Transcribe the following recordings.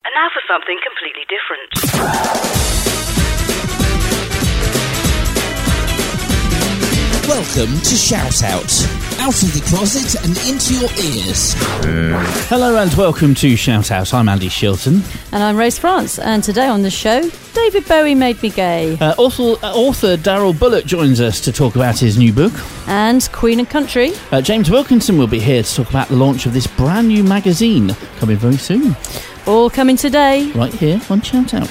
And now for something completely different. Welcome to Shout Out. Out of the closet and into your ears. Hello and welcome to Shout Out. I'm Andy Shilton. And I'm Rose France. And today on the show, David Bowie made me gay. Author Daryl Bullock joins us to talk about his new book. And Queen and Country. James Wilkinson will be here to talk about the launch of this brand new magazine coming very soon. All coming today. Right here on Shout Out.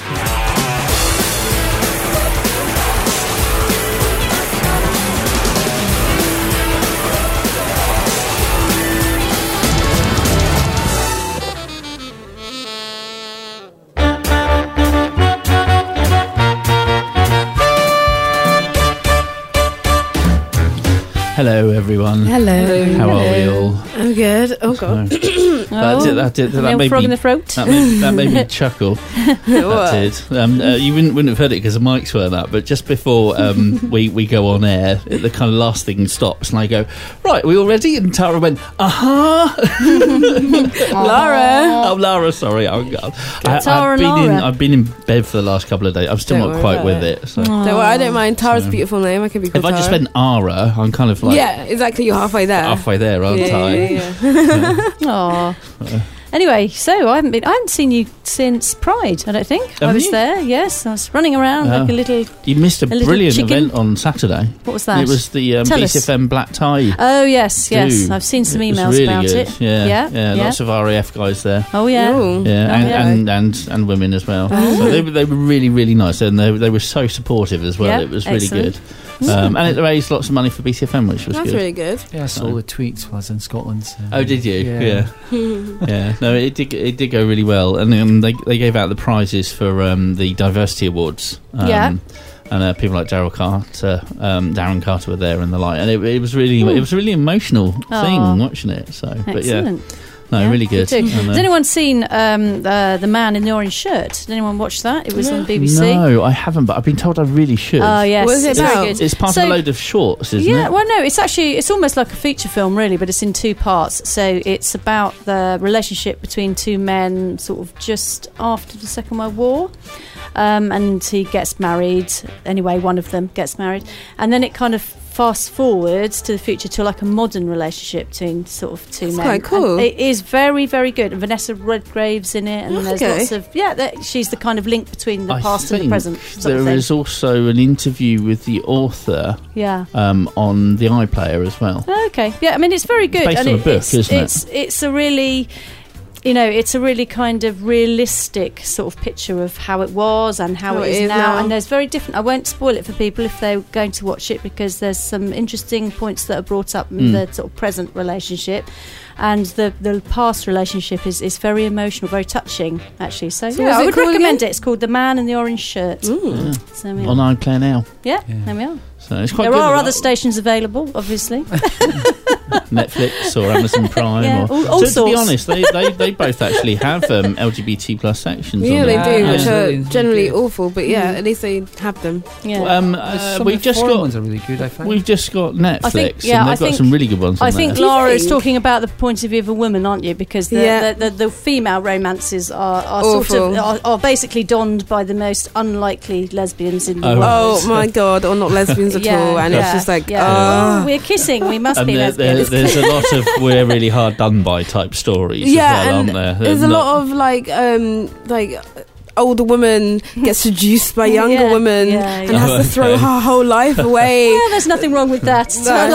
Hello, everyone. Hello. How are we all? I'm good. Oh, God. That made frog me, in the throat. That made me chuckle. That did. You wouldn't have heard it because the mics weren't up, but just before we go on air, the kind of last thing stops and I go, right, are we all ready? And Tara went, Lara. Oh, Lara, sorry. I've been in bed for the last couple of days. I'm still not quite with it. So. Don't worry, I don't mind. Tara's a beautiful name. I could be called If I just went Ara, I'm kind of like... Yeah, exactly. You're halfway there. Halfway there, aren't I? Yeah. Aww. Anyway, so I haven't seen you since Pride, I don't think. I was there, yes. I was running around like a little... You missed a brilliant event on Saturday. What was that? It was the BCFM Black Tie. Oh, yes. I've seen some emails really about good. it. Yeah. Lots of RAF guys there. Oh, yeah. Ooh. Yeah, and women as well. So they were really, really nice, and they were so supportive as well. It was really good. And it raised lots of money for BCFM, which was That's good. really good. Yeah, I saw the tweets while I was in Scotland. So. Oh, did you? Yeah. Yeah. No, it did go really well, and they gave out the prizes for the Diversity Awards. And people like Darren Carter were there and the like, and it was really emotional thing watching it. So, but excellent. Really good. Has anyone seen The Man in the Orange Shirt? Did anyone watch that? It was on the BBC. No, I haven't, but I've been told I really should. Oh, yes. What is it Very about? good. It's part of a load of shorts, isn't it? Yeah, well, no, it's almost like a feature film, really, but it's in two parts. So it's about the relationship between two men sort of just after the Second World War. And he gets married. Anyway, one of them gets married. And then it kind of fast forwards to the future to like a modern relationship between sort of two men. Quite cool. And it is very, very good. And Vanessa Redgrave's in it, and there's lots of she's the kind of link between the past and the present. There is also an interview with the author. On the iPlayer as well. Okay, yeah, I mean it's very good. It's based on a book, isn't it? It's a really. It's a really kind of realistic sort of picture of how it was and how it is now. And there's very different... I won't spoil it for people if they're going to watch it, because there's some interesting points that are brought up in the sort of present relationship. And the past relationship is very emotional, very touching, actually. So I would recommend it. It's called The Man in the Orange Shirt. So, on iPlayer now. Yeah, there we are. So it's quite there good. Are other stations available, obviously. Netflix or Amazon Prime. All sorts. To be honest, they both actually have LGBT plus sections. Yeah, on they there. do, which are generally awful, but at least they have them. Yeah. We've just got ones are really good. I find we've just got Netflix, and they've got some really good ones. I think Laura is talking about the point of view of a woman, aren't you? Because the female romances are sort of are basically donned by the most unlikely lesbians in the world. Oh my God, or not lesbians at all, and it's just like, we're kissing, we must be lesbians. There's a lot of we're really hard done by type stories as well, aren't there? There's a lot of like older woman gets seduced by younger woman and has to throw her whole life away. Yeah, there's nothing wrong with that.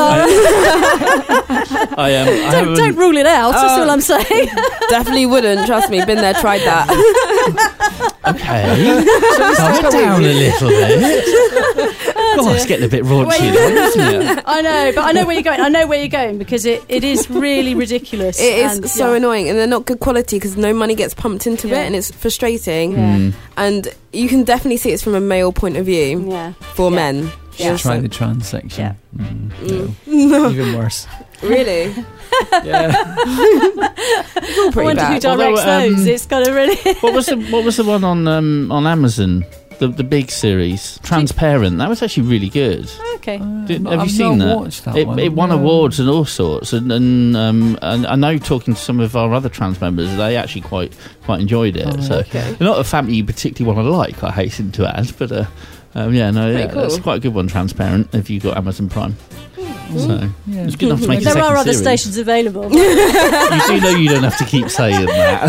Don't rule it out, that's all I'm saying. Definitely wouldn't, trust me, been there, tried that. Okay, calm down a little bit. God, it's getting a bit raunchy then, isn't it? I know, but I know where you're going because it is really ridiculous. It is so annoying, and they're not good quality because no money gets pumped into it, and it's frustrating. And you can definitely see it's from a male point of view for men. Try the trans section. No. Even worse. Really? Yeah. It's all pretty bad. Who directs those? It's kind of really. What was the one on Amazon? The big series, Transparent. That was actually really good. Okay. Have you seen that? Watched that It won awards and all sorts, and I know, talking to some of our other trans members, they actually quite enjoyed it. They're not a family you particularly want to like, I hasten to add, but cool. It's quite a good one. Transparent, if you've got Amazon Prime. So it's good enough to make a second series. There are other stations available. You do know you don't have to keep saying that.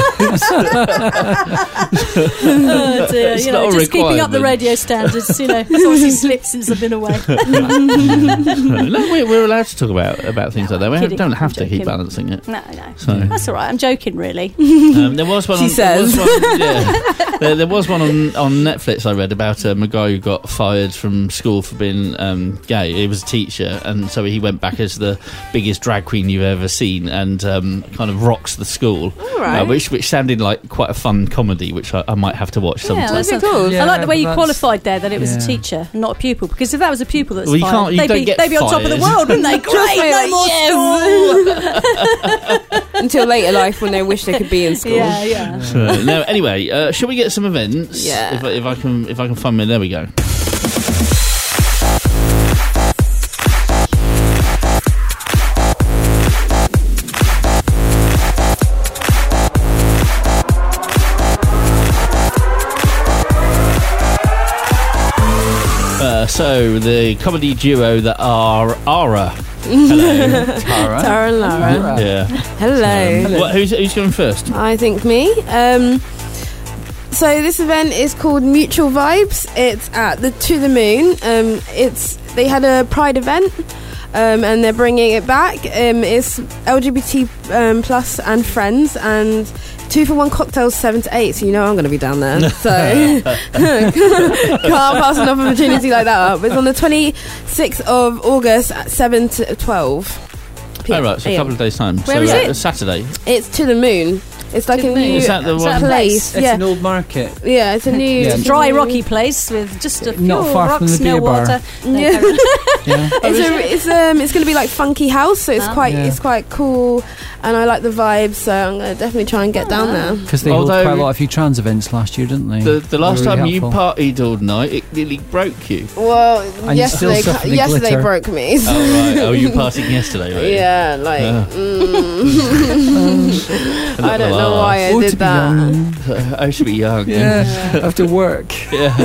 Oh dear, just keeping up the radio standards. It's obviously slipped since I've been away. No, we're allowed to talk about things like that. We don't have to keep balancing it. No. So that's all right. I'm joking, really. There was one. She says. There was one on Netflix I read about a guy who got fired from school for being gay. He was a teacher, and so he went back as the biggest drag queen you've ever seen, and kind of rocks the school, which sounded like quite a fun comedy, which I might have to watch sometime. Yeah, that's cool. I like the way you qualified there, that it was a teacher, not a pupil, because if that was a pupil that's fired, they'd be on top of the world, wouldn't they? Great, no more school. Until later life, when they wish they could be in school. Yeah. No, anyway, shall we get some events? Yeah. If I can find me, there we go. So the comedy duo that are Ara. Hello. Tara and Lara. Yeah. Hello. Who's going first? I think me. So this event is called Mutual Vibes. It's at the To the Moon. They had a Pride event, and they're bringing it back. It's LGBT plus and friends, and 2-for-1 cocktails 7 to 8. So I'm going to be down there. So can't pass an opportunity like that up. It's on the 26th of August at 7 to 12. Oh, right, so a couple of days' time. Where is it? Saturday. It's To the Moon. It's like a new Is that the one? place. It's an old market. Yeah, it's a new dry, rocky place with just a few not far rocks, from the beer no bar. water. It's going to be like funky house, so it's quite cool, and I like the vibe, so I'm going to definitely try and get down there. Because they held quite a lot of few trans events last year, didn't they? The last time you partied all night, it nearly broke you. Well, and yesterday broke me. So. Oh right, you were partying yesterday, right? Yeah, like I don't know why I did that. I should be young. Yeah, after work. Yeah.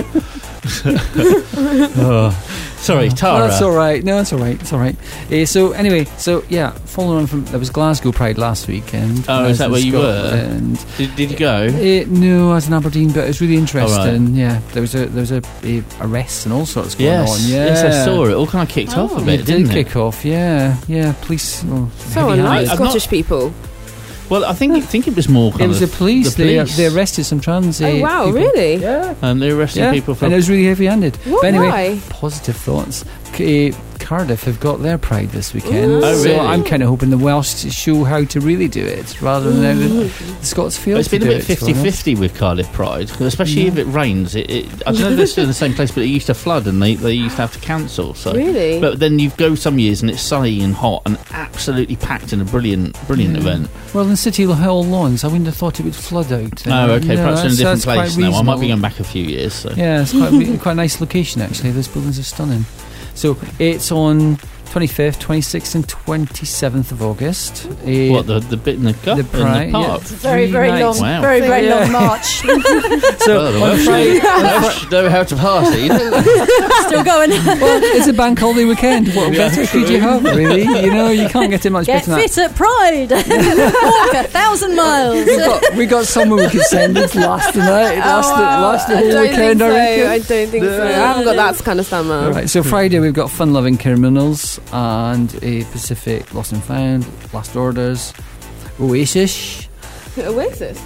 Sorry, Tara. No, that's all right. It's all right. So anyway, following on from, there was Glasgow Pride last weekend. Oh, is that where you were? Did you go? No, I was in Aberdeen, but it was really interesting. Right. Yeah, there was a arrests and all sorts going on. Yes, I saw it. All kind of kicked off a bit, didn't it? Kick off. Yeah. Police. So unlike Scottish people. Well, I think it was more. It was the police. They arrested some trans. Oh wow, people. Really? Yeah. And they arrested people for. And it was really heavy-handed. What? But anyway, why? Positive thoughts. Cardiff have got their Pride this weekend. Ooh. Oh, really? So I'm kind of hoping the Welsh show how to really do it, rather than the Scots feel. It's been a bit 50-50 with Cardiff Pride, especially if it rains. I don't know if they're still in the same place, but it used to flood and they used to have to cancel. So. Really? But then you go some years and it's sunny and hot and absolutely packed in a brilliant event. Well, in City Hall Lawns, I wouldn't have thought it would flood out. Oh, okay. Perhaps in a different place now. I might be going reasonable. back a few years. So. Yeah, it's quite a nice location, actually. Those buildings are stunning. So it's on 25th, 26th and 27th of August. What, the bit in the Pride? Pride, In the park? yeah. Very long, Wow. very long march. So on Friday, know how to party. Still going. well, it's a bank holiday weekend. What better could you have, really? You can't get it much Get better than fit at Pride. Walk 1,000 miles. that. We got someone we could send it last the night. Last the whole weekend, I reckon. I don't think so. I haven't got that kind of stamina. Right, so Friday we've got Fun-Loving Criminals and a Pacific Lost and Found, Last Orders, Oasis. Oasis?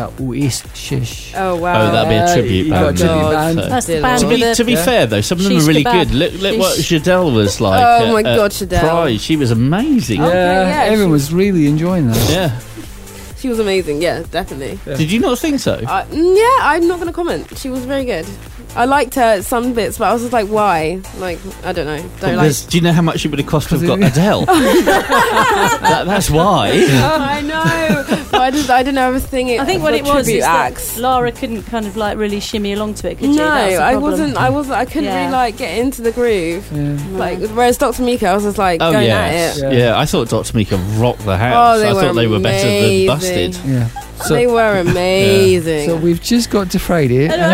Oasis. Oh, wow. Oh, that'd be a tribute You got a band. tribute God. band. That's the To band with the... To be fair, though, some of them Sheesh are really kebab. good. Look what Sheesh. Shadelle was like. Oh my God, Shadelle. Pride. She was amazing. Okay, yeah, Everyone was really enjoying that. Yeah. She was amazing, yeah, definitely. Did you not think so? Yeah, I'm not going to comment. She was very good. I liked her some bits, but I was just like, why? Like, I don't know. Do you know how much it would have cost to have got Adele? That's why. I know. But I I didn't know I was thinking. I think what it was is acts. that Lara couldn't kind of like really shimmy along to it, could you? No, I wasn't. I couldn't really like get into the groove. Yeah. Like whereas Dr. Mika, I was just like going at it. Yeah, I thought Dr. Mika rocked the house. I thought they were better than Busted. Yeah. So, they were amazing. So we've just got to Friday. Then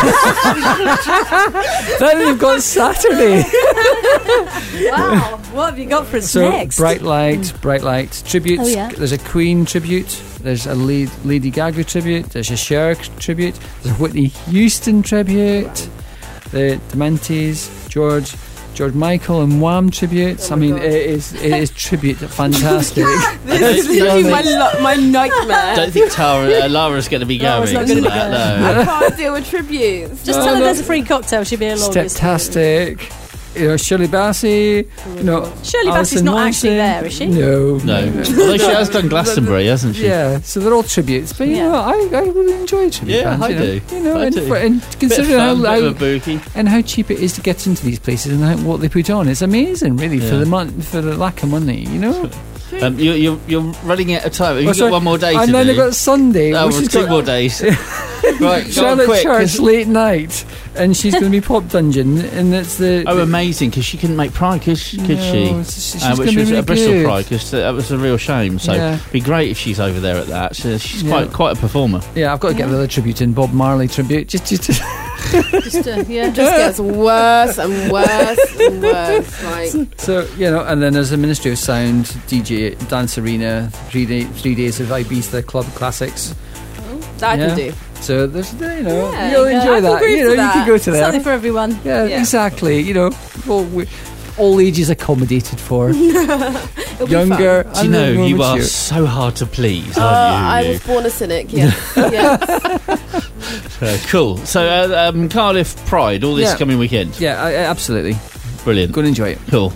we've got Saturday. Wow, what have you got for us next? Bright Light tributes. Oh, yeah. There's a Queen tribute. There's a Lady Gaga tribute. There's a Cher tribute. There's a Whitney Houston tribute. The Dementes, George Michael and Wham tributes. I mean, it is tribute fantastic. This is literally my nightmare. I don't think Lara's going to be going to that. No. I can't deal with tributes. Just tell her there's a free cocktail. She'll be along. Steptastic. Shirley Bassey. Shirley Bassey's not actually there, is she? No. Although she has done Glastonbury, hasn't she? Yeah. So they're all tributes, but you know, I really enjoy tribute bands. I do. And considering how cheap it is to get into these places and what they put on, it's amazing, really, for the lack of money. You know. You're running out of time. Have you got one more day to do? And then I've got Sunday. Oh, two more days. Right, Charlotte Church late night, and she's going to be Pop Dungeon, and it's the... Oh, amazing, because she couldn't make Pride, could she? She's which was really a Bristol good. Pride, because that was a real shame. So it'd be great if she's over there at that. So she's quite a performer. Yeah, I've got to get the other tribute in, Bob Marley tribute. Just gets worse and worse and worse. Like. So, and then there's a Ministry of Sound, DJ, Dance Arena, 3 days of Ibiza Club Classics. That I can do. So there's, you'll enjoy that. You can go to there. Something for everyone. Yeah, exactly. All ages accommodated for. Younger. Do you know you are so hard to please, aren't you? I was born a cynic. Yeah. Cool. So Cardiff Pride, all this coming weekend. Yeah, absolutely. Brilliant. Go and enjoy it. Cool.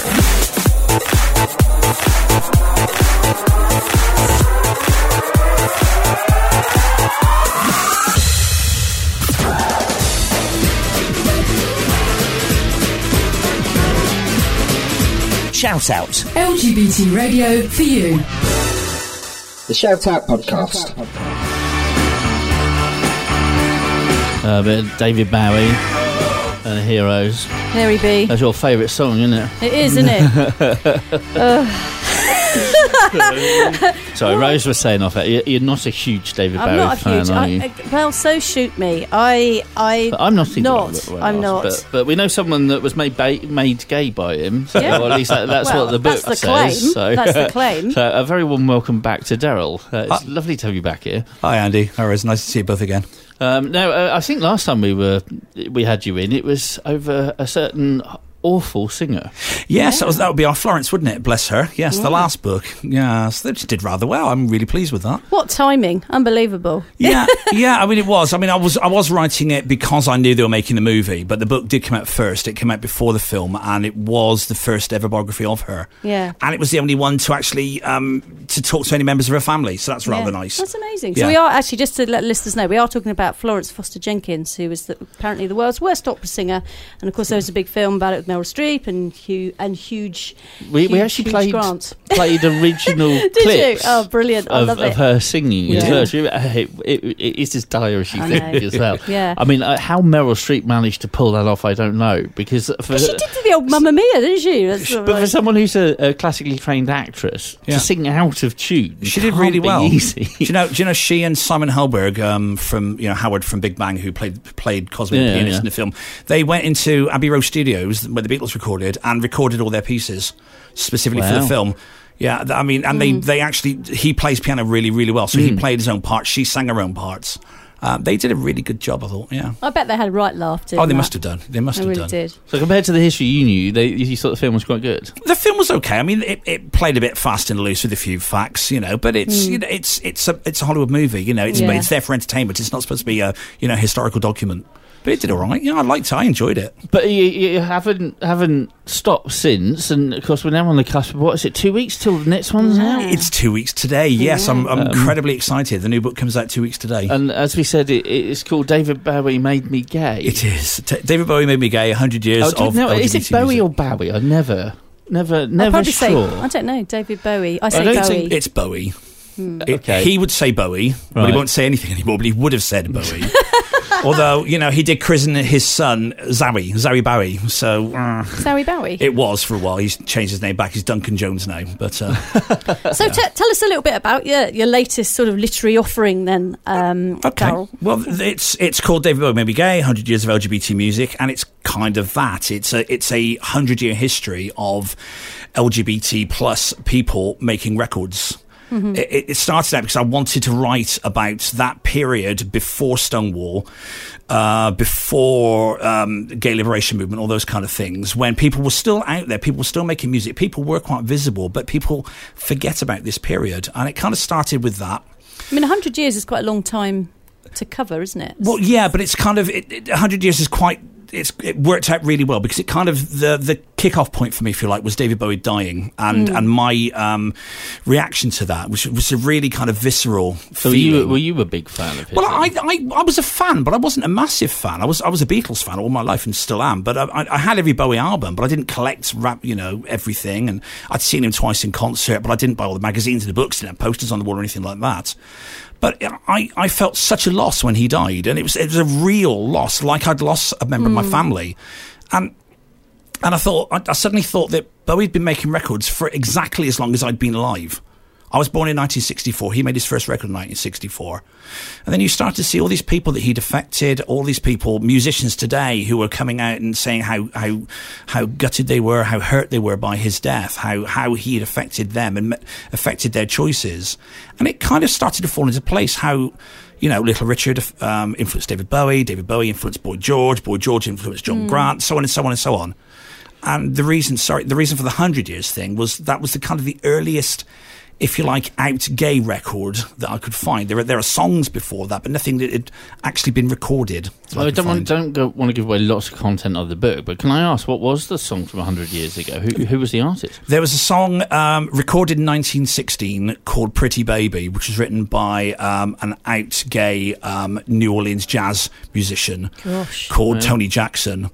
Shout Out. LGBT radio for you. The Shout Out podcast. Bit of David Bowie and Heroes. There he be. That's your favourite song, isn't it? It is, isn't it? Sorry, Rose was saying off it. You're not a huge David Bowie fan, are you? Well, so shoot me. I'm not. I'm not. But we know someone that was made gay by him. So, or at least that's what the book says. So. That's the claim. So a very warm welcome back to Daryl. It's lovely to have you back here. Hi, Andy. How is? Nice to see you both again. I think last time we had you in, it was over a certain awful singer. Yes, that would be our Florence, wouldn't it? Bless her. Yes, the last book. Yes, they did rather well. I'm really pleased with that. What timing? Unbelievable. Yeah. I mean, it was. I mean, I was writing it because I knew they were making the movie, but the book did come out first. It came out before the film, and it was the first ever biography of her. Yeah. And it was the only one to actually to talk to any members of her family. So that's rather nice. That's amazing. So we are actually, just to let listeners know, we are talking about Florence Foster Jenkins, who was apparently the world's worst opera singer, and of course there was a big film about it with Meryl Streep and huge. We actually played original Did clips. You? Oh, brilliant! I love it. Of her singing. Yeah. It is as dire as you think as well. Yeah. I mean, how Meryl Streep managed to pull that off, I don't know, because she did the old Mamma Mia, didn't she? But for someone who's a classically trained actress to sing out of tune, she did really well. Easy. Do you know she and Simon Helberg from Howard from Big Bang, who played Cosmic Pianist in the film, they went into Abbey Road Studios where the Beatles recorded all their pieces specifically for the film. Yeah, I mean, and they actually, he plays piano really, really well, so he played his own parts, she sang her own parts. They did a really good job, I thought. Yeah, I bet they had a right laugh too. Oh, they must have done. They really did. So compared to the history you knew, you thought the film was quite good. The film was okay. I mean, it played a bit fast and loose with a few facts, but it's it's a Hollywood movie. It's there for entertainment. It's not supposed to be a historical document. But it did all right. I liked it. I enjoyed it. But you haven't stopped since, and of course we're now on the cusp of, what is it, 2 weeks till the next one's out? It's 2 weeks today. Yes, I'm incredibly excited. The new book comes out 2 weeks today. And as we said, it's called David Bowie Made Me Gay. It is. David Bowie Made Me Gay. 100 years of LGBT is it Bowie music. or Bowie? I never I'd probably sure. I don't know. David Bowie. I don't Bowie. think it's Bowie. Okay. He would say Bowie, but he won't say anything anymore, but he would have said Bowie. Although, he did christen his son Zowie Bowie. So Zowie Bowie? It was for a while. He's changed his name back. He's Duncan Jones now. But So tell us a little bit about your latest sort of literary offering then, Carol. Well, it's called David Bowie May Be Gay, 100 Years of LGBT Music, and it's kind of that. It's a 100-year history of LGBT plus people making records. Mm-hmm. It started out because I wanted to write about that period before Stonewall, before gay liberation movement, all those kind of things, when people were still out there, people were still making music, people were quite visible, but people forget about this period. And it kind of started with that. I mean, 100 years is quite a long time to cover, isn't it? Well, yeah, but it's kind of 100 years is quite. It worked out really well because it kind of the kick-off point for me, if you like, was David Bowie dying, and my reaction to that was a really kind of visceral feeling. Were you a big fan of his? Well, I was a fan, but I wasn't a massive fan. I was a Beatles fan all my life and still am. But I had every Bowie album, but I didn't collect everything. And I'd seen him twice in concert, but I didn't buy all the magazines and the books, didn't have posters on the wall or anything like that. But I felt such a loss when he died, and it was a real loss, like I'd lost a member of my family. And I suddenly thought that Bowie'd been making records for exactly as long as I'd been alive. I was born in 1964. He made his first record in 1964. And then you start to see all these people that he'd affected, all these people, musicians today, who were coming out and saying how gutted they were, how hurt they were by his death, how he had affected them and affected their choices. And it kind of started to fall into place how, Little Richard influenced David Bowie influenced Boy George influenced John Grant, so on and so on and so on. And the reason for the 100 years thing was that was the kind of the earliest, if you like, out gay record that I could find. There are songs before that, but nothing that had actually been recorded. I don't want to give away lots of content of the book, but can I ask, what was the song from 100 years ago? Who was the artist? There was a song recorded in 1916 called Pretty Baby, which was written by an out gay New Orleans jazz musician called Tony Jackson.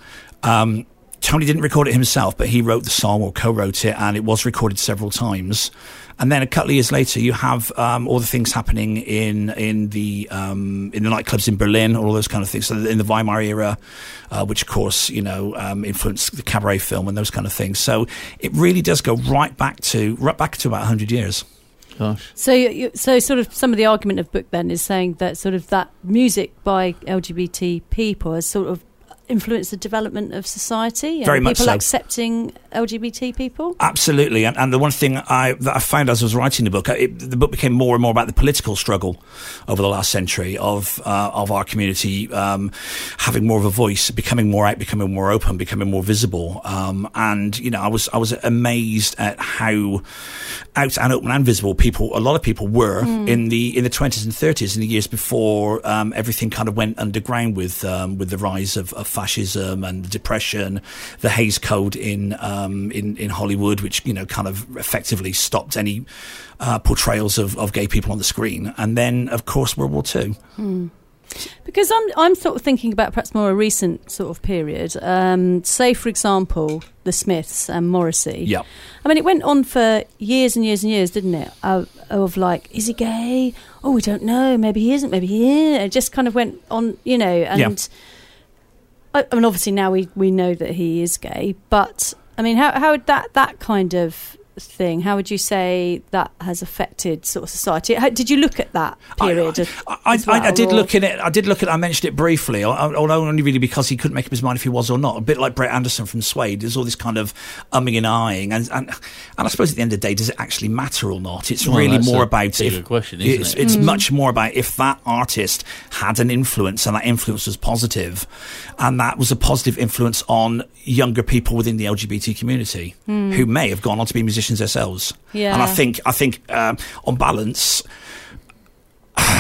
Tony didn't record it himself, but he wrote the song or co-wrote it, and it was recorded several times. And then a couple of years later, you have all the things happening in the nightclubs in Berlin, all those kind of things. So in the Weimar era, which of course influenced the cabaret film and those kind of things. So it really does go right back to about 100 years. Gosh. So sort of some of the argument of the book then is saying that sort of that music by LGBT people has sort of influence the development of society and very much people so. Accepting LGBT people? Absolutely. And the one thing that I found as I was writing the book, the book became more and more about the political struggle over the last century of our community having more of a voice, becoming more out, becoming more open, becoming more visible. And I was amazed at how out and open and visible a lot of people were in the 20s and 30s, in the years before everything kind of went underground with the rise of fascism and the depression, the Hays Code in Hollywood, which kind of effectively stopped any portrayals of gay people on the screen, and then of course World War II. Because I'm sort of thinking about perhaps more a recent sort of period. Say, for example, the Smiths and Morrissey. Yeah. I mean, it went on for years and years and years, didn't it? Of like, is he gay? Oh, we don't know. Maybe he isn't. Maybe he is. It just kind of went on, and. Yeah. I mean, obviously now we know that he is gay, but I mean, how would that kind of thing, how would you say that has affected sort of society? Did you look at that period? I did look at it. I mentioned it briefly, although only really because he couldn't make up his mind if he was or not. A bit like Brett Anderson from Suede. There's all this kind of umming and ahhing, and I suppose at the end of the day, does it actually matter or not? It's really more about question, isn't it? It's much more about if that artist had an influence and that influence was positive, and that was a positive influence on younger people within the LGBT community who may have gone on to be musicians themselves. Yeah. And I think on balance,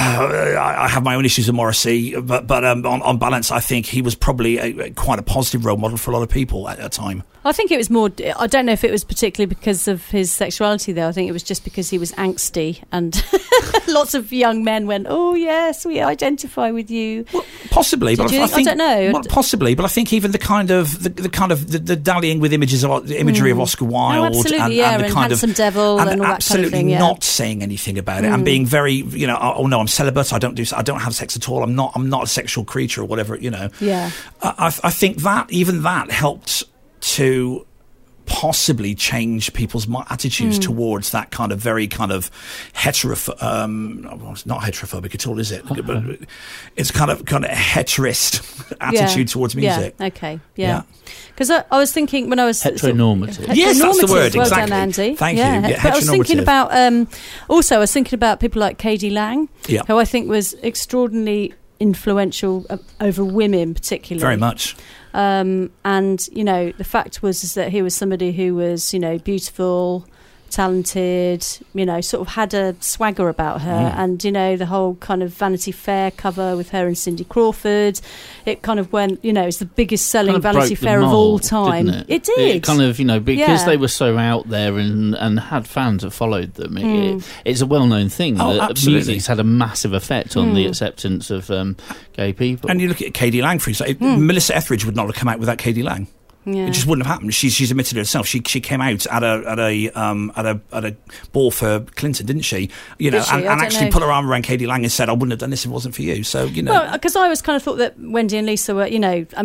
I have my own issues with Morrissey, but on balance, I think he was probably quite a positive role model for a lot of people at that time. I think it was more, I don't know if it was particularly because of his sexuality, though. I think it was just because he was angsty, and lots of young men went, oh, yes, we identify with you. Well, possibly, but I think, I don't know. Well, possibly, but I think even the dallying with imagery of Oscar Wilde, and the kind Handsome of Devil, and all that absolutely kind of thing, yeah. not saying anything about it, and being very, oh no, I'm celibate. I don't have sex at all. I'm not a sexual creature or whatever. Yeah. I think that even that helped to possibly change people's attitudes towards that kind of very kind of it's not heterophobic at all, is it? But it's kind of heterist attitude towards music. Yeah. Okay. Yeah. Because I was thinking when I was heteronormative. Yes, that's the word. Well exactly. done, Andy. Thank you. Yeah. But I was thinking about also I was thinking about people like K.D. Lang, who I think was extraordinarily influential over women, particularly. Very much. And the fact was that he was somebody who was beautiful, talented, sort of had a swagger about her, and the whole kind of Vanity Fair cover with her and Cindy Crawford, it kind of went, it's the biggest selling Vanity Fair of all time. It did. It kind of, because they were so out there and had fans that followed them. It's a well-known thing that music's had a massive effect on the acceptance of gay people. And you look at K.D. Lang, for example. Melissa Etheridge would not have come out without K.D. Lang. Yeah. It just wouldn't have happened. She's admitted it herself. She came out at a ball for Clinton, didn't she? And actually put her arm around K.D. Lang and said, "I wouldn't have done this if it wasn't for you." So Well, because I was kind of thought that Wendy and Lisa were,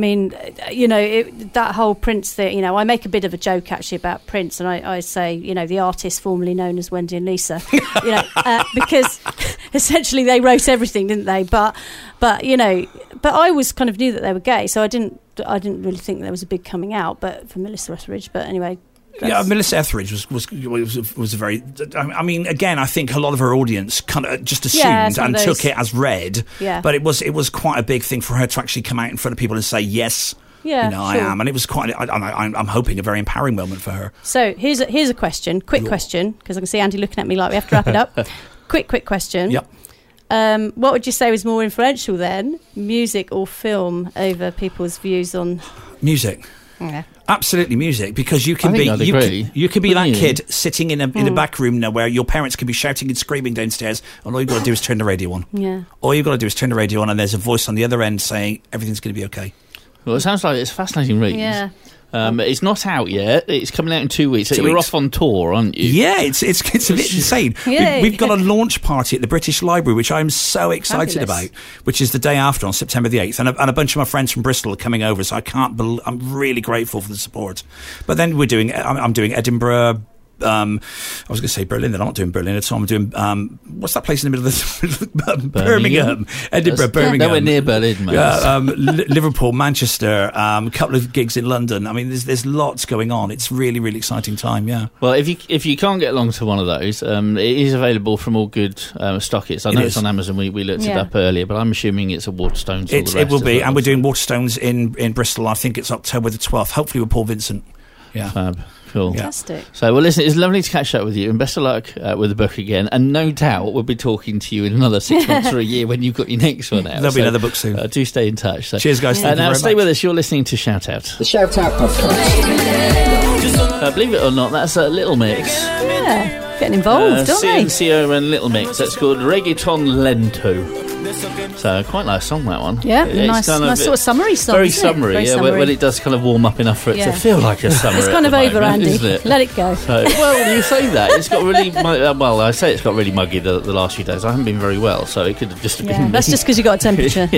that whole Prince thing. I make a bit of a joke actually about Prince, and I say, the artist formerly known as Wendy and Lisa, because essentially they wrote everything, didn't they? But I was kind of knew that they were gay, so I didn't really think there was a big coming out, but for Melissa Etheridge. But anyway, Melissa Etheridge was a very. I mean, again, I think a lot of her audience kind of just assumed and took it as read. Yeah. But it was quite a big thing for her to actually come out in front of people and say yes. Yeah, sure. I am, and it was quite. I'm hoping a very empowering moment for her. So here's a question, question, because I can see Andy looking at me like we have to wrap it up. Quick question. Yep. What would you say was more influential then, music or film, over people's views on music? Yeah. Absolutely music, because you can be that kid sitting in a back room now where your parents can be shouting and screaming downstairs, and all you've got to do is turn the radio on. Yeah. All you've got to do is turn the radio on, and there's a voice on the other end saying everything's going to be okay. Well, it sounds like it's a fascinating read. Yeah. It's not out yet. It's coming out in 2 weeks. So you're off on tour, aren't you? Yeah, it's a bit insane. We've got a launch party at the British Library, which I'm so excited about, which is the day after, on September the 8th. And a bunch of my friends from Bristol are coming over, so I'm really grateful for the support. But then I'm doing Edinburgh. I was going to say Berlin, then I'm not doing Berlin at all. I'm doing what's that place in the middle of Birmingham, Edinburgh, Birmingham. Nowhere near Berlin, mate. Liverpool, Manchester, a couple of gigs in London. I mean, there's lots going on. It's really, really exciting time. Yeah. Well, if you can't get along to one of those, it is available from all good stockists. I know it's on Amazon. We looked it up earlier, but I'm assuming it's at Waterstones. It will be, and we're doing Waterstones in Bristol. I think it's October the 12th. Hopefully with Paul Vincent. Yeah. Fab. Cool. Fantastic. So, well, listen, it's lovely to catch up with you, and best of luck with the book again. And no doubt we'll be talking to you in another 6 months or a year when you've got your next one out. There'll be another book soon. Do stay in touch. So. Cheers, guys. Now, stay with us. You're listening to Shout Out. The Shout Out podcast. Believe it or not, that's a Little Mix. Yeah, getting involved, don't they? CNCO and Little Mix. That's called Reggaeton Lento. So quite nice song, that one. Yeah, nice sort of summery song. Very summery, when it does kind of warm up enough for it to feel like a summer. It's kind of over, Andy. Isn't it? Let it go. So, well, you say that. It's got really I say it's got really muggy the last few days. I haven't been very well, so it could have just been. That's just because you got a temperature.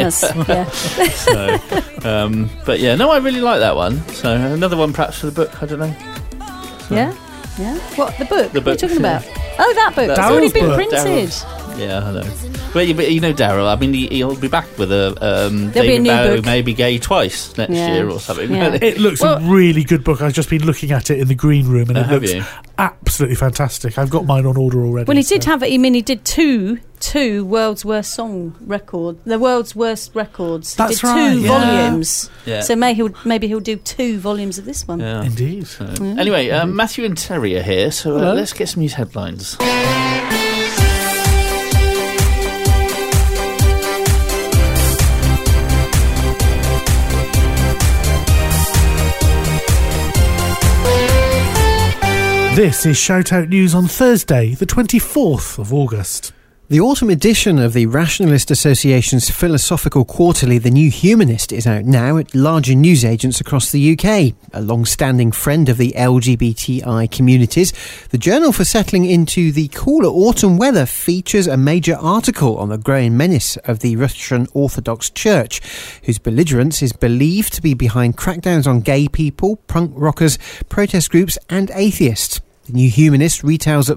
But yeah, no, I really like that one. So another one perhaps for the book, I don't know. So. Yeah. What, the book? The book. What are you talking about? Oh, that book. It's already been printed. Yeah, I know. But you know Daryl, I mean, he'll be back with a David Bowie May Be Gay Twice next year or something. Yeah. It looks a really good book. I've just been looking at it in the green room, and it looks absolutely fantastic. I've got mine on order already. Well, he did he did two world's worst song record, the world's worst records. That's he did right. 2 volumes. Yeah. So maybe he'll do 2 volumes of this one. Yeah. Indeed. So, anyway, Matthew and Terry are here, so let's get some news headlines. This is Shout Out News on Thursday, the 24th of August. The autumn edition of the Rationalist Association's philosophical quarterly, The New Humanist, is out now at larger newsagents across the UK. A long-standing friend of the LGBTI communities, the Journal for Settling into the Cooler Autumn Weather features a major article on the growing menace of the Russian Orthodox Church, whose belligerence is believed to be behind crackdowns on gay people, punk rockers, protest groups and atheists. The New Humanist retails at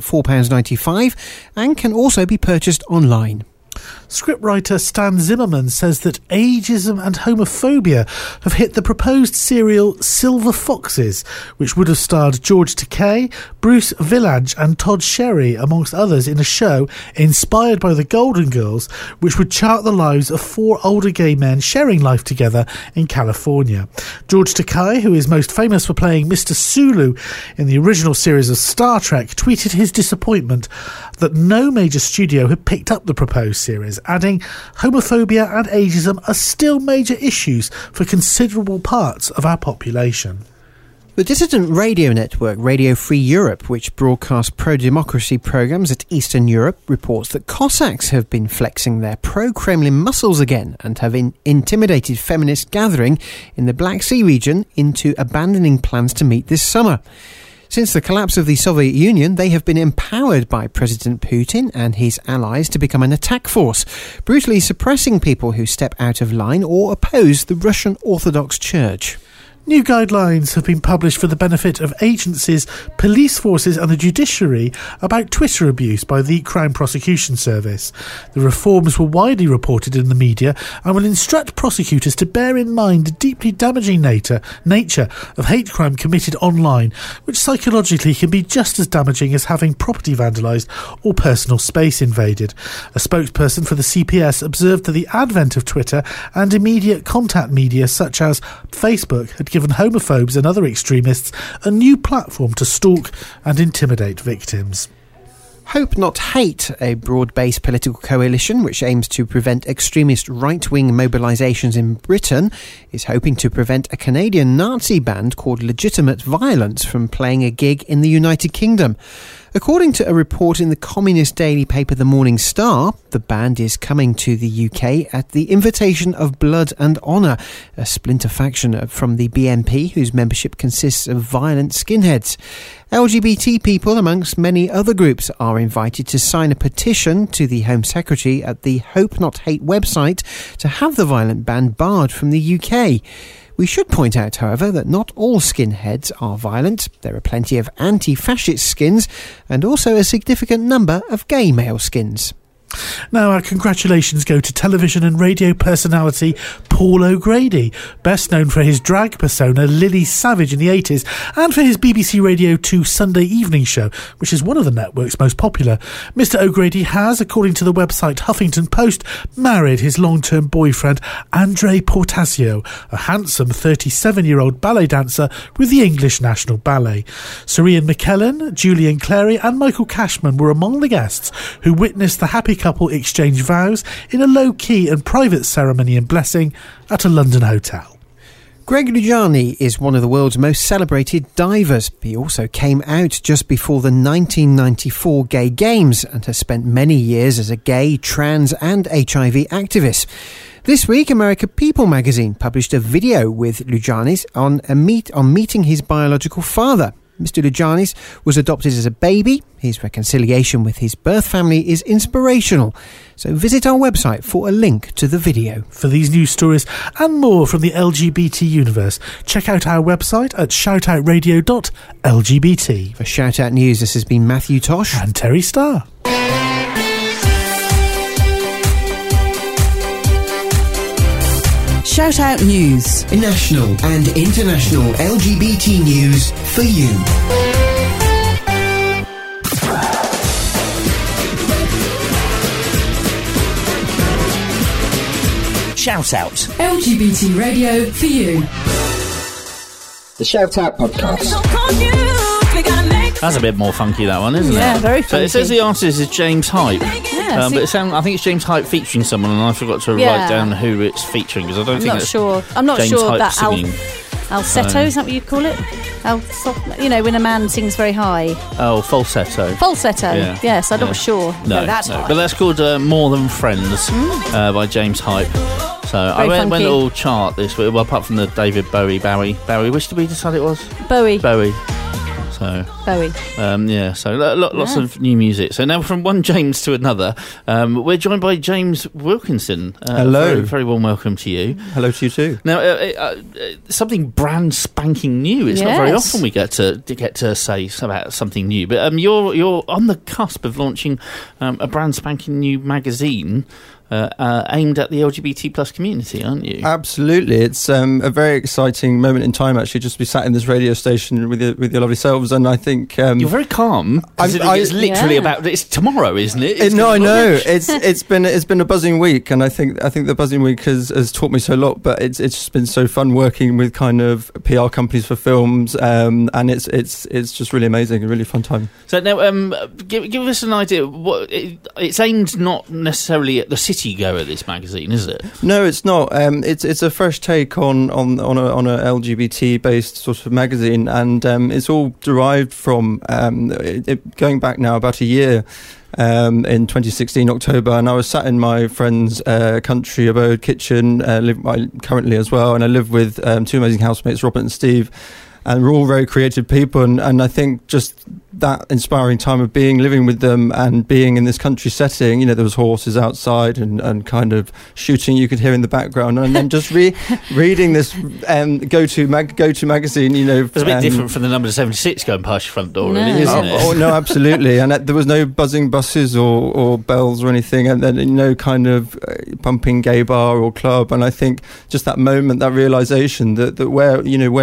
£4.95 and can also be purchased online. Scriptwriter Stan Zimmerman says that ageism and homophobia have hit the proposed serial Silver Foxes, which would have starred George Takei, Bruce Vilanch and Todd Sherry, amongst others, in a show inspired by the Golden Girls, which would chart the lives of 4 older gay men sharing life together in California. George Takei, who is most famous for playing Mr. Sulu in the original series of Star Trek, tweeted his disappointment that no major studio had picked up the proposed series, adding, homophobia and ageism are still major issues for considerable parts of our population. The dissident radio network Radio Free Europe, which broadcasts pro-democracy programmes at Eastern Europe, reports that Cossacks have been flexing their pro-Kremlin muscles again and have intimidated feminist gathering in the Black Sea region into abandoning plans to meet this summer. Since the collapse of the Soviet Union, they have been empowered by President Putin and his allies to become an attack force, brutally suppressing people who step out of line or oppose the Russian Orthodox Church. New guidelines have been published for the benefit of agencies, police forces and the judiciary about Twitter abuse by the Crown Prosecution Service. The reforms were widely reported in the media and will instruct prosecutors to bear in mind the deeply damaging nature of hate crime committed online, which psychologically can be just as damaging as having property vandalised or personal space invaded. A spokesperson for the CPS observed that the advent of Twitter and immediate contact media such as Facebook had given homophobes and other extremists a new platform to stalk and intimidate victims. Hope Not Hate, a broad-based political coalition which aims to prevent extremist right-wing mobilisations in Britain, is hoping to prevent a Canadian Nazi band called Legitimate Violence from playing a gig in the United Kingdom. According to a report in the communist daily paper The Morning Star, the band is coming to the UK at the invitation of Blood and Honour, a splinter faction from the BNP whose membership consists of violent skinheads. LGBT people, amongst many other groups, are invited to sign a petition to the Home Secretary at the Hope Not Hate website to have the violent band barred from the UK. We should point out, however, that not all skinheads are violent. There are plenty of anti-fascist skins and also a significant number of gay male skins. Now our congratulations go to television and radio personality Paul O'Grady, best known for his drag persona Lily Savage in the 80s and for his BBC Radio 2 Sunday evening show, which is one of the network's most popular. Mr O'Grady has, according to the website Huffington Post, married his long-term boyfriend Andre Portasio, a handsome 37-year-old ballet dancer with the English National Ballet. Sir Ian McKellen, Julian Clary and Michael Cashman were among the guests who witnessed the happy couple exchange vows in a low-key and private ceremony and blessing at a London hotel. Greg Luciani is one of the world's most celebrated divers. He also came out just before the 1994 Gay Games and has spent many years as a gay, trans and HIV activist. This week, American People magazine published a video with Luciani on meeting his biological father. Mr. Luciani was adopted as a baby. His reconciliation with his birth family is inspirational. So visit our website for a link to the video. For these news stories and more from the LGBT universe, check out our website at shoutoutradio.lgbt. For Shout Out News, this has been Matthew Tosh and Terry Starr. Shout Out News. National and international LGBT news for you. Shout Out. LGBT radio for you. The Shout Out Podcast. That's a bit more funky, that one, isn't it? Yeah, very funky. So it says the artist is James Hype. Yeah, but I think it's James Hype featuring someone, and I forgot to write down who it's featuring because I don't think I'm not sure James that Hype singing. Falsetto, is that what you call it? When a man sings very high. Oh, falsetto. Falsetto, yeah. Yes, I'm not sure. No, that's high. But that's called More Than Friends by James Hype. So I went all chart this week, well, apart from the David Bowie. Which did we decide it was? Bowie. So Bowie. So lots of new music. So now from one James to another, we're joined by James Wilkinson. Hello. Very, very warm welcome to you. Hello to you too. Now, something brand spanking new. It's not very often we get to say about something new, but you're on the cusp of launching a brand spanking new magazine. Aimed at the LGBT plus community, aren't you? Absolutely. It's a very exciting moment in time, actually, just to be sat in this radio station with your lovely selves. And I think you're very calm. It's literally about it's tomorrow, isn't it? I know. It's been a buzzing week, and I think the buzzing week has taught me so lot. But it's just been so fun working with kind of PR companies for films, and it's just really amazing, a really fun time. So now, give us an idea. What it's aimed not necessarily at the city goer, this magazine, is it? No, it's not. It's a fresh take on a LGBT based sort of magazine, and it's all derived from going back now about a year. In 2016 October, and I was sat in my friend's country abode kitchen, currently as well, and I live with two amazing housemates, Robert and Steve. And we're all very creative people, and I think just that inspiring time of living with them and being in this country setting, there was horses outside and kind of shooting you could hear in the background, and then just reading this go-to magazine, It's a bit different from the number 76 going past your front door, really, isn't it? Oh, no, absolutely. And there was no buzzing buses or bells or anything, and then no kind of pumping gay bar or club. And I think just that moment, that realisation that where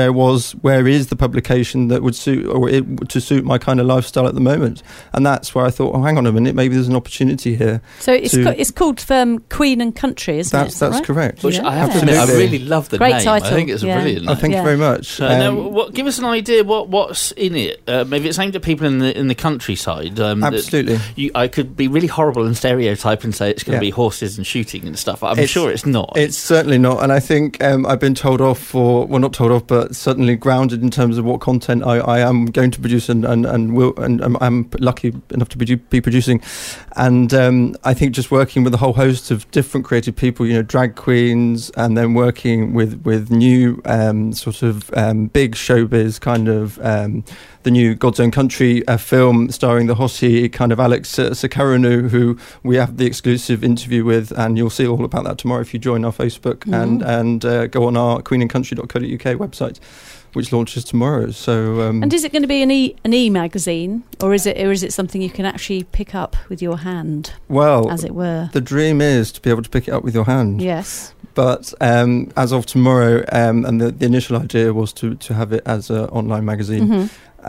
is the publication that would suit my kind of lifestyle at the moment, and that's where I thought, hang on a minute, maybe there's an opportunity here. So it's called Queen and Country, isn't it? That's correct. Which I have to admit, I really love the Great name. title. I think it's brilliant. Oh, thank you very much. Now, give us an idea what's in it. Maybe it's aimed at people in the countryside. Absolutely. I could be really horrible and stereotype and say it's going to be horses and shooting and stuff. I'm sure it's not. It's certainly not. And I think I've been told off not told off, but certainly grounded in terms of what content I am going to produce and I'm lucky enough to be producing. And I think just working with a whole host of different creative people, drag queens, and then working with new sort of big showbiz kind of the new God's Own Country film starring the Hottie kind of Alex Sakaranu, who we have the exclusive interview with, and you'll see all about that tomorrow if you join our Facebook and go on our queenandcountry.co.uk website, which launches tomorrow. So, and is it going to be an e-magazine, or is it something you can actually pick up with your hand? Well, as it were, the dream is to be able to pick it up with your hand. Yes. But as of tomorrow, and the initial idea was to have it as an online magazine. Mm-hmm.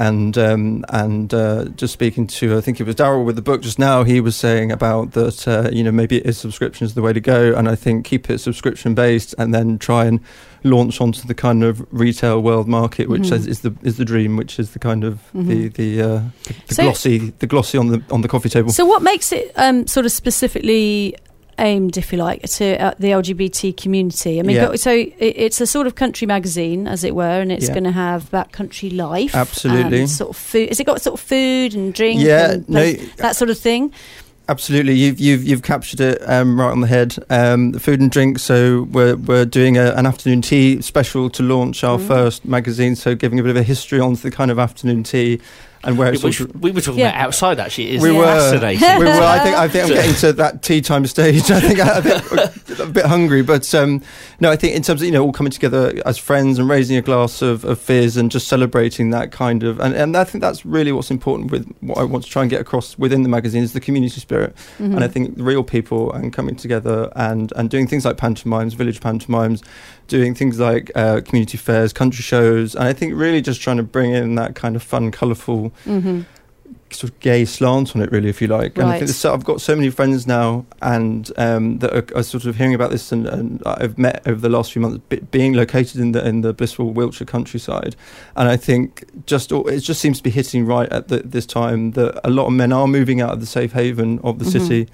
And just speaking to, I think it was Daryl with the book just now, he was saying about that, maybe it is subscription is the way to go, and I think keep it subscription based and then try and launch onto the kind of retail world market, which is the dream, which is the kind of the glossy on the coffee table. So what makes it sort of specifically aimed, if you like, to the LGBT community? I mean, so it's a sort of country magazine, as it were, and it's going to have that country life. Absolutely. And sort of food. Has it got sort of food and drink? Yeah, and that sort of thing. Absolutely, you've captured it right on the head. Food and drink. So we're doing an afternoon tea special to launch our first magazine. So giving a bit of a history on the kind of afternoon tea. And where we were talking about outside, actually. It's fascinating. We were. I think I'm getting to that tea time stage. I think I'm a bit hungry, but no. I think in terms of all coming together as friends and raising a glass of fizz and just celebrating that kind of, and I think that's really what's important with what I want to try and get across within the magazine is the community spirit. Mm-hmm. And I think real people and coming together and doing things like pantomimes, village pantomimes, doing things like community fairs, country shows, and I think really just trying to bring in that kind of fun, colourful, sort of gay slant on it, really, if you like. And I think I've got so many friends now, and that are sort of hearing about this, and I've met over the last few months, being located in the blissful Wiltshire countryside, and I think it just seems to be hitting right at this time that a lot of men are moving out of the safe haven of the city.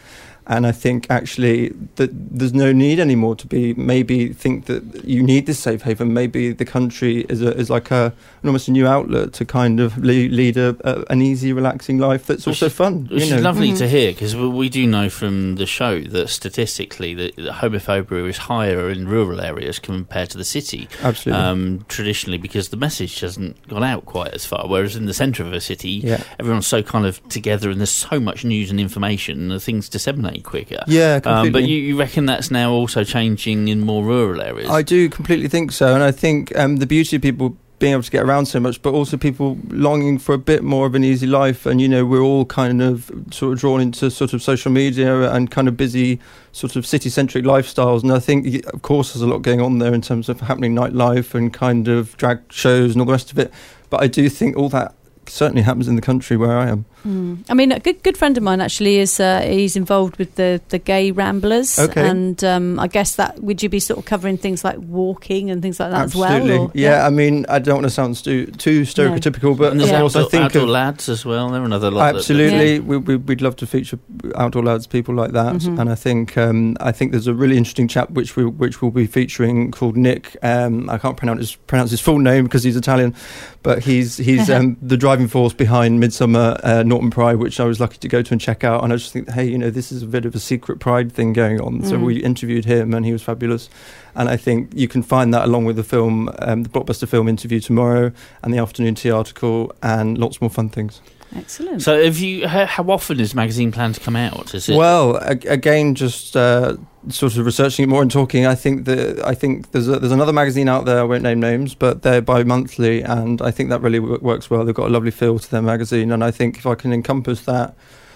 And I think actually that there's no need anymore to maybe think that you need this safe haven. Maybe the country is like almost a new outlet to kind of lead an easy, relaxing life that's also fun. Which is lovely to hear, because we do know from the show that statistically that homophobia is higher in rural areas compared to the city. Absolutely. Traditionally, because the message hasn't gone out quite as far, whereas in the centre of a city, everyone's so kind of together and there's so much news and information and things disseminate quicker. Yeah, completely. But you reckon that's now also changing in more rural areas? I do completely think so, and I think the beauty of people being able to get around so much, but also people longing for a bit more of an easy life. And, we're all kind of sort of drawn into sort of social media and kind of busy sort of city-centric lifestyles. And I think, of course, there's a lot going on there in terms of happening nightlife and kind of drag shows and all the rest of it. But I do think all that certainly happens in the country where I am. I mean, a good friend of mine actually is he's involved with the Gay Ramblers, and I guess that would you be sort of covering things like walking and things like that Absolutely. as well? Or, yeah, I mean, I don't want to sound too stereotypical, but of course, I think Outdoor of Lads as well. They're another lot. Absolutely, we'd love to feature Outdoor Lads, people like that, and I think there's a really interesting chap which we'll be featuring called Nick. I can't pronounce his full name because he's Italian, but he's the driving force behind Midsummer Norton Pride, which I was lucky to go to and check out. And I just think, hey, this is a bit of a secret Pride thing going on. So we interviewed him, and he was fabulous. And I think you can find that along with the film, the Blockbuster Film interview tomorrow, and the Afternoon Tea article, and lots more fun things. Excellent. So, how often is magazine planned to come out? Is it? Well, again, just sort of researching it more and talking. I think there's another magazine out there. I won't name names, but they're bi-monthly, and I think that really works well. They've got a lovely feel to their magazine, and I think if I can encompass that,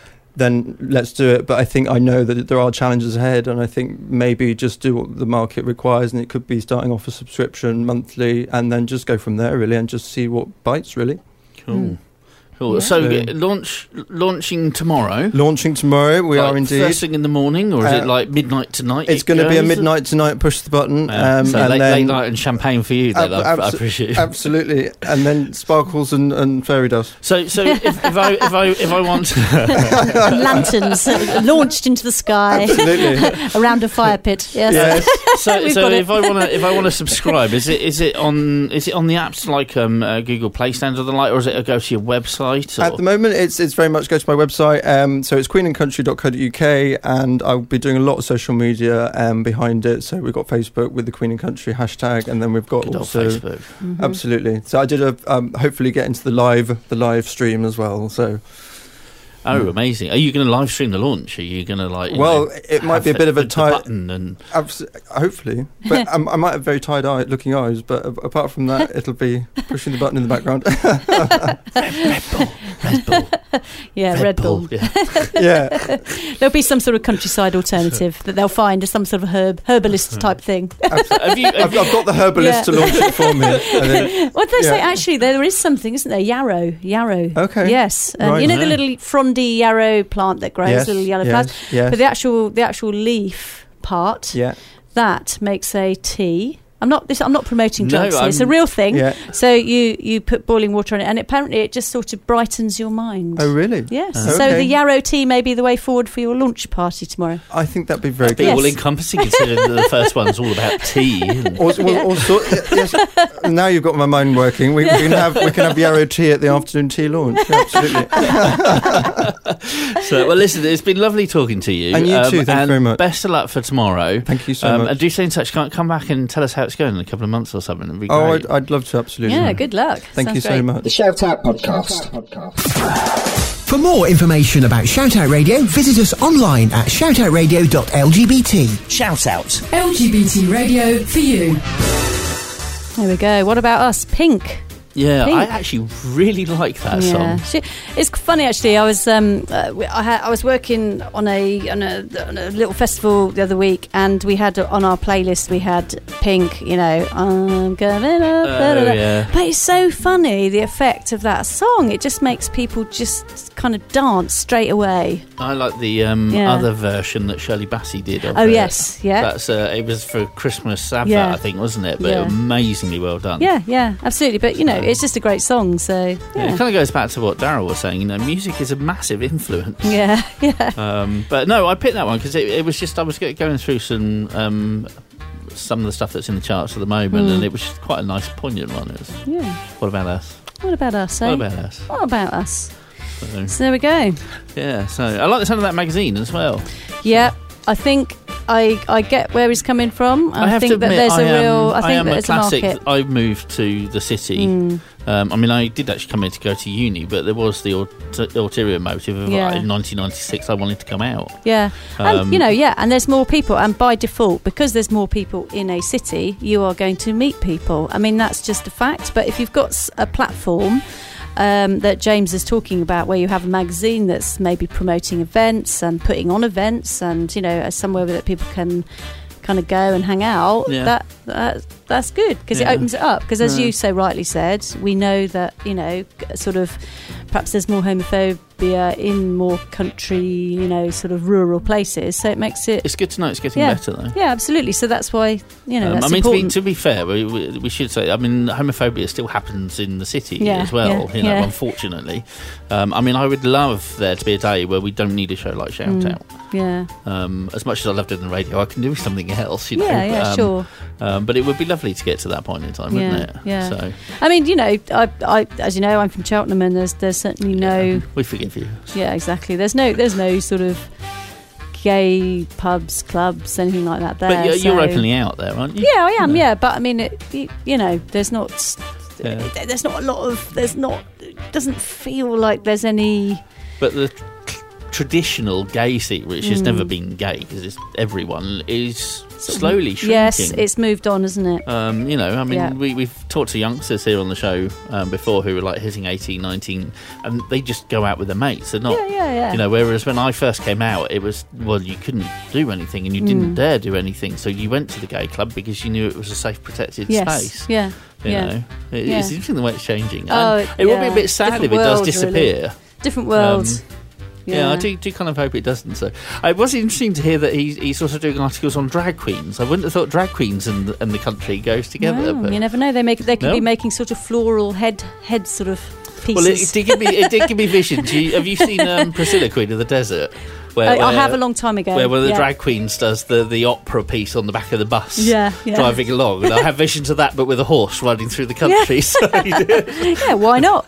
then let's do it. But I know that there are challenges ahead, and I think maybe just do what the market requires, and it could be starting off a subscription monthly, and then just go from there really, and just see what bites really. Cool. Cool. Yeah. So launching tomorrow. Launching tomorrow, we are indeed. First thing in the morning, or is it like midnight tonight? It's going to be a midnight tonight. Push the button. So and late night and champagne for you, then I presume. Absolutely, and then sparkles and fairy dust. So if I want lanterns launched into the sky, absolutely, around a fire pit. Yes. So if I want to subscribe, is it on the apps like Google Play Stand or the like, or is it go to your website? Or? At the moment, it's very much go to my website. So it's queenandcountry.co.uk, and I'll be doing a lot of social media behind it. So we've got Facebook with the Queen and Country hashtag, and then we've got good also Facebook. Mm-hmm. Absolutely. So I did hopefully get into the live stream as well. So. Oh, amazing! Are you going to live stream the launch? Are you going to it might be a bit of a tight button and hopefully, but I might have very tired-looking eyes. But apart from that, it'll be pushing the button in the background. Red Bull. Yeah, Red Bull. Yeah. There'll be some sort of countryside alternative that they'll find as some sort of herbalist type thing. I've got the herbalist to launch it for me. What did they say? Actually, there is something, isn't there? Yarrow. Okay. Yes. Right. You know the little frondy yarrow plant that grows, little yellow flowers. Yes. But the actual leaf part, that makes a tea. I'm not promoting drugs. It's a real thing. Yeah. So you put boiling water on it, and apparently it just sort of brightens your mind. Oh, really? Yes. Okay. So the yarrow tea may be the way forward for your lunch party tomorrow. I think that'd be very good. All encompassing, considering that the first one's all about tea. Yes. Now you've got my mind working. We can have yarrow tea at the afternoon tea launch. Absolutely. So, well, listen, it's been lovely talking to you. And you too. Thank you very much. Best of luck for tomorrow. Thank you so much. And do stay in touch. Come back and tell us how it's going in a couple of months or something. It'd be great. I'd love to, absolutely. Yeah, good luck. Thank you so much. The Shout Out Podcast. For more information about Shout Out Radio, visit us online at shoutoutradio.lgbt. Shout Out. LGBT radio for you. There we go. What about us? Pink. Yeah, I actually really like that song. It's funny actually. I was I was working on a little festival the other week, and we had on our playlist we had Pink. I'm coming up. But it's so funny, the effect of that song. It just makes people just kind of dance straight away. I like the other version that Shirley Bassey did. Yes, yeah. That's it was for Christmas advert, I think, wasn't it? But amazingly well done. Yeah, absolutely. But it's just a great song. So it kind of goes back to what Daryl was saying. Music is a massive influence. Yeah. But no, I picked that one because it was just I was going through some of the stuff that's in the charts at the moment, and it was just quite a nice, poignant one. It was, What about us? What about us? Eh? What about us? What about us? So there we go. Yeah. So I like the sound of that magazine as well. Yeah, I think I get where he's coming from. I have think to admit, that there's I am there's a classic. a market. I moved to the city. I did actually come here to go to uni, but there was the ulterior motive of in 1996 I wanted to come out. Yeah, and and there's more people, and by default, because there's more people in a city, you are going to meet people. I mean, that's just a fact. But if you've got a platform that James is talking about, where you have a magazine that's maybe promoting events and putting on events, and somewhere that people can kind of go and hang out, that's good, because it opens it up, because as you so rightly said, we know that sort of perhaps there's more homophobia in more country, sort of rural places, so it makes it's good to know it's getting better though. Yeah, absolutely. So that's why that's important. To be fair, we should say, homophobia still happens in the city as well, unfortunately. I would love there to be a day where we don't need a show like Shout Out. Yeah. As much as I love doing the radio, I can do something else, sure. But it would be lovely to get to that point in time, wouldn't it? Yeah. So, I as you know, I'm from Cheltenham, and there's certainly no. We forgive you. Yeah, exactly. There's no sort of gay pubs, clubs, anything like that there. But you're openly out there, aren't you? Yeah, I am. Yeah, but I mean, there's not. There's not a lot of. It doesn't feel like there's any. But the traditional gay scene, which has never been gay because everyone, is slowly shrinking. Yes, it's moved on, isn't it? We've talked to youngsters here on the show before who were like hitting 18, 19, and they just go out with their mates. They're not, whereas when I first came out, it was, you couldn't do anything and you didn't dare do anything, so you went to the gay club because you knew it was a safe, protected space. Yeah. It's interesting the way it's changing. It would be a bit sad if it does disappear. Really. Different world. I do kind of hope it doesn't. So it was interesting to hear that he's also doing articles on drag queens. I wouldn't have thought drag queens and the country goes together. No, but you never know. They could be making sort of floral head sort of pieces. Well, it did give me visions. Have you seen Priscilla, Queen of the Desert? Where I have a long time ago. Where one of the drag queens does the opera piece on the back of the bus, driving along. And I have visions of that, but with a horse running through the country. Yeah, so why not?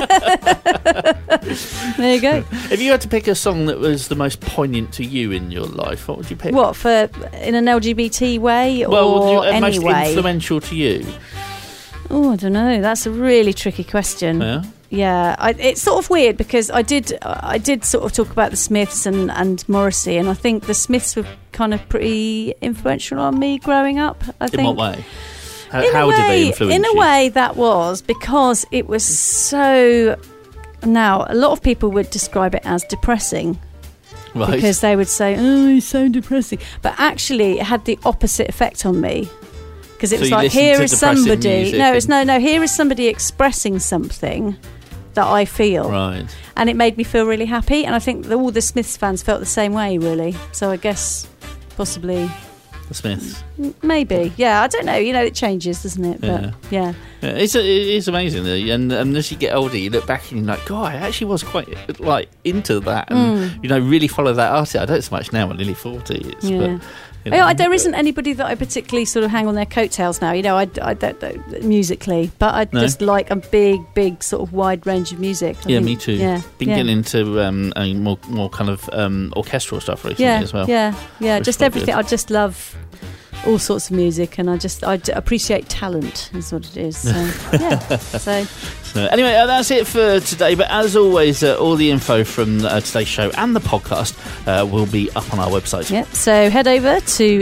There you go. If you had to pick a song that was the most poignant to you in your life, what would you pick? What, in an LGBT way or any most way? Influential to you? Oh, I don't know. That's a really tricky question. Yeah. Yeah, it's sort of weird because I did sort of talk about the Smiths and Morrissey, and I think the Smiths were kind of pretty influential on me growing up. I think. In what way? How did they influence you? In a way, that was because it was so. Now, a lot of people would describe it as depressing. Right. Because they would say, "Oh, he's so depressing," but actually, it had the opposite effect on me. Because it was like, here is somebody. Here is somebody expressing something that I feel, right? And it made me feel really happy. And I think that all the Smiths fans felt the same way, really. So I guess possibly the Smiths, maybe. Yeah, I don't know. It changes, doesn't it? But yeah. It is amazing. And as you get older, you look back and you're like, God, I actually was quite into that, and really follow that artist. I don't so much now. I'm nearly 40. There isn't anybody that I particularly sort of hang on their coattails now. I don't musically, but I just like a big sort of wide range of music. I think, me too. Yeah, been getting into more kind of orchestral stuff recently as well. Yeah. Just everything. Good. I just love all sorts of music, and I appreciate talent is what it is. So, So anyway, that's it for today. But as always, all the info from today's show and the podcast will be up on our website. Yep. So head over to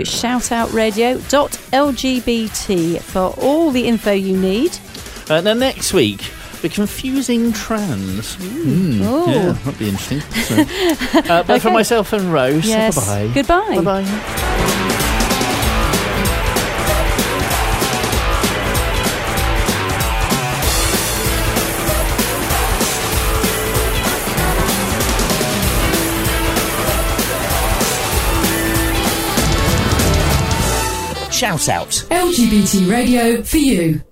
shoutoutradio.lgbt for all the info you need. Now next week, the confusing trans. Yeah, that'd be interesting. So, but for myself and Rose, bye-bye. Goodbye. Bye-bye. Shout Out. LGBT radio for you.